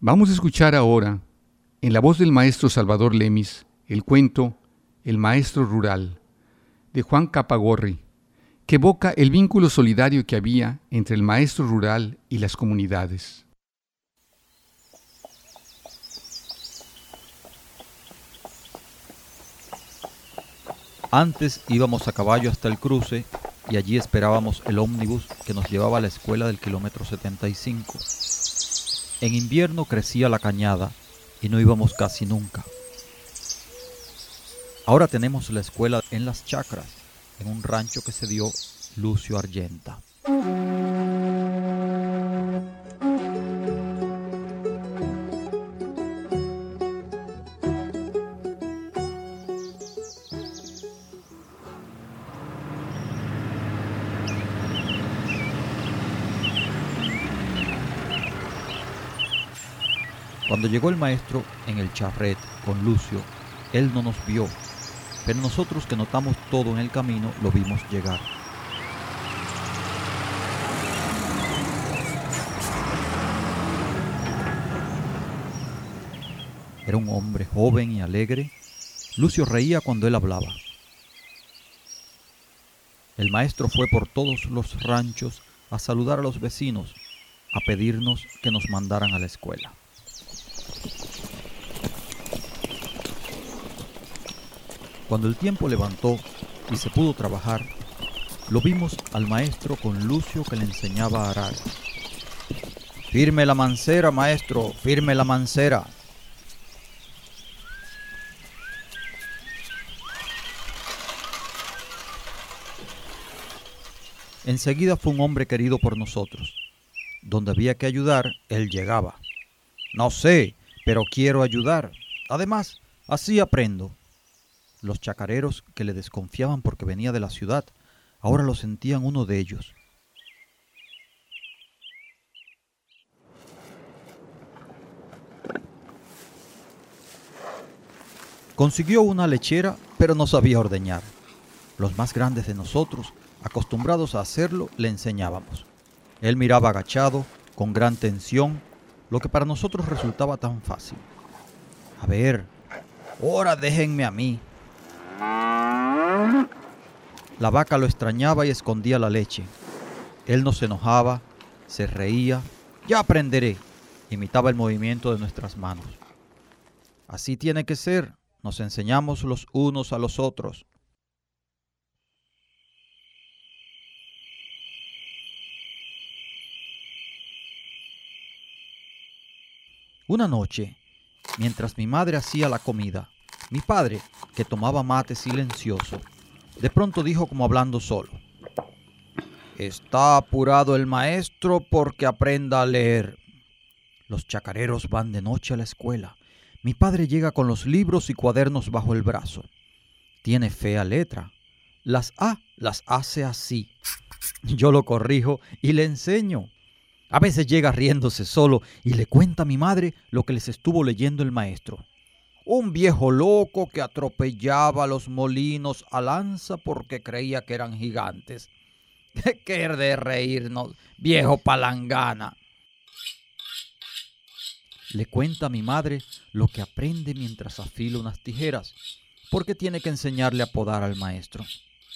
Vamos a escuchar ahora, en la voz del maestro Salvador Lemis, el cuento El maestro rural, de Juan Capagorri, que evoca el vínculo solidario que había entre el maestro rural y las comunidades. Antes íbamos a caballo hasta el cruce y allí esperábamos el ómnibus que nos llevaba a la escuela del kilómetro 75. En invierno crecía la cañada y no íbamos casi nunca. Ahora tenemos la escuela en las chacras, en un rancho que se dio Lucio Argenta. Cuando llegó el maestro en el charret con Lucio, él no nos vio, pero nosotros que notamos todo en el camino lo vimos llegar. Era un hombre joven y alegre. Lucio reía cuando él hablaba. El maestro fue por todos los ranchos a saludar a los vecinos, a pedirnos que nos mandaran a la escuela. Cuando el tiempo levantó y se pudo trabajar, lo vimos al maestro con Lucio que le enseñaba a arar. «Firme la mancera, maestro, firme la mancera». Enseguida fue un hombre querido por nosotros. Donde había que ayudar, él llegaba. «No sé, pero quiero ayudar. Además, así aprendo». Los chacareros que le desconfiaban porque venía de la ciudad, ahora lo sentían uno de ellos. Consiguió una lechera, pero no sabía ordeñar. Los más grandes de nosotros, acostumbrados a hacerlo, le enseñábamos. Él miraba agachado, con gran tensión, lo que para nosotros resultaba tan fácil. «A ver, ahora déjenme a mí». La vaca lo extrañaba y escondía la leche. Él no se enojaba, se reía. «Ya aprenderé», imitaba el movimiento de nuestras manos. Así tiene que ser, nos enseñamos los unos a los otros. Una noche, mientras mi madre hacía la comida, mi padre, que tomaba mate silencioso, de pronto dijo como hablando solo: «Está apurado el maestro porque aprenda a leer». Los chacareros van de noche a la escuela. Mi padre llega con los libros y cuadernos bajo el brazo. Tiene fea letra. Las A las hace así. Yo lo corrijo y le enseño. A veces llega riéndose solo y le cuenta a mi madre lo que les estuvo leyendo el maestro. Un viejo loco que atropellaba los molinos a lanza porque creía que eran gigantes. ¡Qué de reírnos, viejo palangana! Le cuenta a mi madre lo que aprende mientras afila unas tijeras, porque tiene que enseñarle a podar al maestro.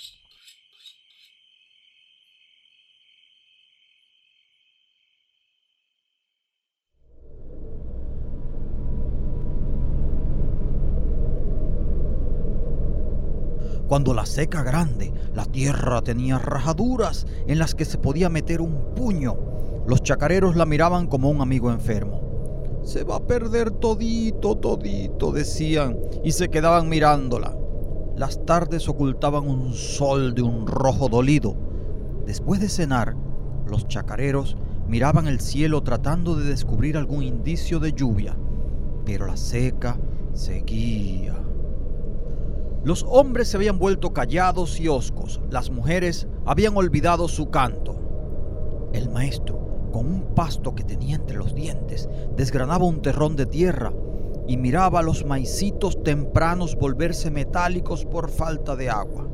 Cuando la seca grande, la tierra tenía rajaduras en las que se podía meter un puño, los chacareros la miraban como un amigo enfermo. «Se va a perder todito, todito», decían, y se quedaban mirándola. Las tardes ocultaban un sol de un rojo dolido. Después de cenar, los chacareros miraban el cielo tratando de descubrir algún indicio de lluvia, pero la seca seguía. Los hombres se habían vuelto callados y hoscos. Las mujeres habían olvidado su canto. El maestro, con un pasto que tenía entre los dientes, desgranaba un terrón de tierra y miraba a los maicitos tempranos volverse metálicos por falta de agua.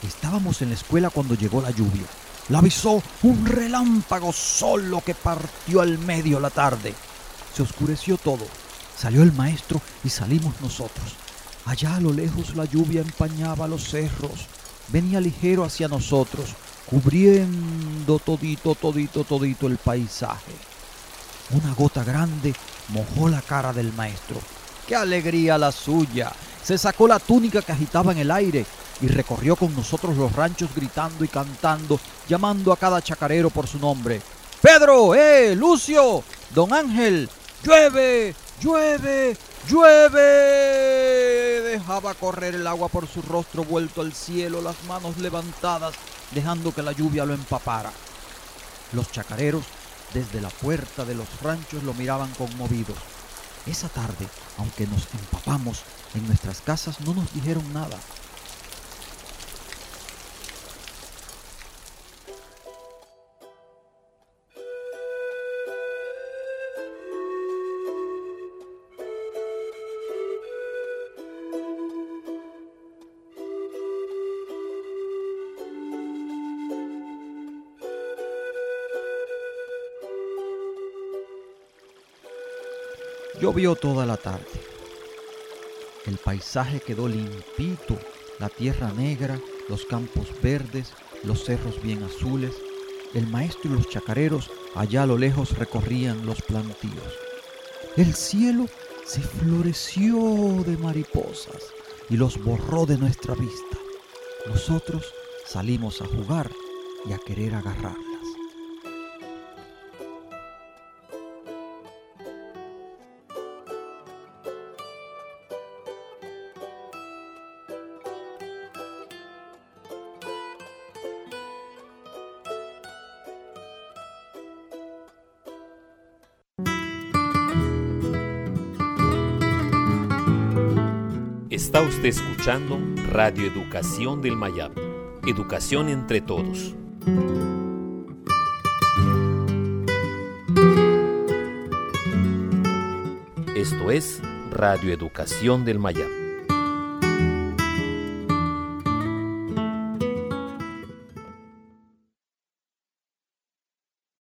Estábamos en la escuela cuando llegó la lluvia. La avisó un relámpago solo que partió al medio la tarde. Se oscureció todo. Salió el maestro y salimos nosotros. Allá a lo lejos la lluvia empañaba los cerros. Venía ligero hacia nosotros, cubriendo todito el paisaje. Una gota grande mojó la cara del maestro. ¡Qué alegría la suya! Se sacó la túnica que agitaba en el aire y recorrió con nosotros los ranchos gritando y cantando, llamando a cada chacarero por su nombre. ¡Pedro! ¡Lucio! ¡Don Ángel! ¡Llueve! ¡Llueve! ¡Llueve! Dejaba correr el agua por su rostro vuelto al cielo, las manos levantadas, dejando que la lluvia lo empapara. Los chacareros, desde la puerta de los ranchos, lo miraban conmovidos. Esa tarde, aunque nos empapamos, en nuestras casas no nos dijeron nada. Llovió toda la tarde. El paisaje quedó limpito, la tierra negra, los campos verdes, los cerros bien azules. El maestro y los chacareros allá a lo lejos recorrían los plantíos. El cielo se floreció de mariposas y los borró de nuestra vista. Nosotros salimos a jugar y a querer agarrarlas. Está usted escuchando Radio Educación del Mayab. Educación entre todos. Esto es Radio Educación del Mayab.